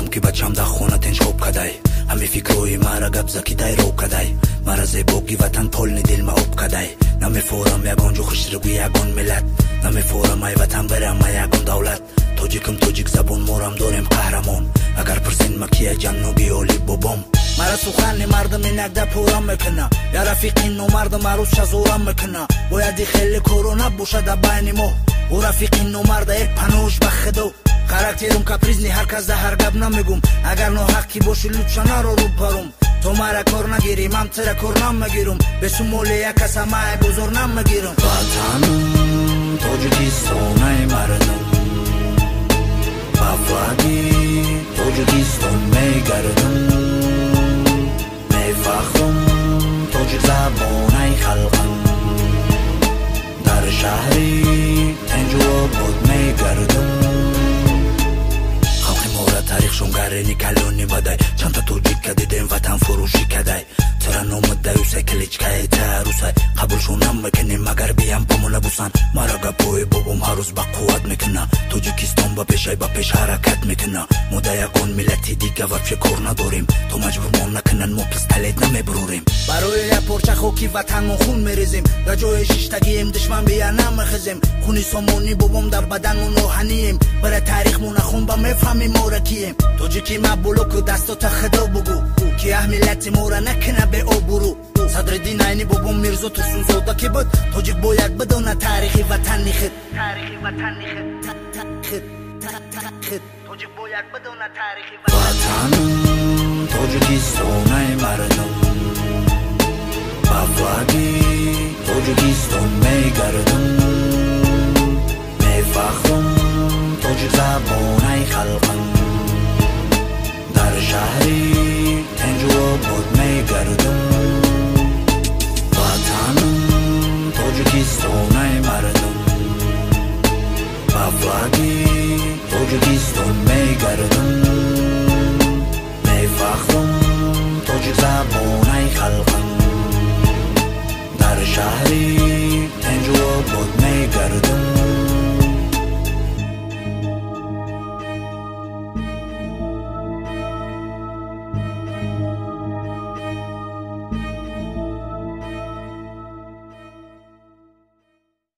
ки бачам да хона тинҷ хоб кадай ҳами фикрҳои мара гап закидай роб кадай мара зебоги ватан полни дилма об кадай намефорам ягон ҷо хушрӯги ягон миллат намефорам ай ватан берам ай ягон давлат тоҷикам тоҷик забон морам дорем қаҳрамон агар пурсин ма кия ҷаннуби оли бобом мара сухани мардам инакда пурам мекуна я рафиқи номардам арӯз шазорам мекуна бояди хеле кору набошада байни мо ӯ рафиқи номарда ек панӯш ба худо характерум капризни ҳар кас да ҳар гап намегум агар ноҳаққӣ боши лутша наро рӯбарум то мара кор нагирӣ ман тира кор намегирум бесумоли як кас ҳамаи бозор намегирум ватанам тоҷикистонай мардам ба флаги тоҷикистон мегардам мефахрум тоҷик забонай халқам дар шаҳри тинҷуобод мегардам халқи мора таърихшон гарини калони бадай чанда тоҷика дидем ватан фурӯшӣ кадай чара номадай усай кличкаи тарусай қабулшон намекунем агар биям помона бусан мара гапои бобом ҳаррӯз ба қувват мекуна тоҷикистон ба пешай ба пеш ҳаракат мекуна мо да ягон миллати дига вапше кор надорем то маҷбурмон накунан мо пистолет намебурорем барои як порча хоки ватанмон хун мерезем дар ҷои шиштагием душман бия намехезем хуни сомони бобом дар баданмон оҳанием барои таърихмон ахун ба мефаҳмем мора кием тоҷики ма болоку дастота худо бугу ки аҳ миллати мора накуна беобурӯ садриддин айни бобом мирзо турсунзода ки буд тоҷик бояд бидона таърихи ватани худ ватанам тоҷикистонай мардам ба флаги тоҷикистон мегардам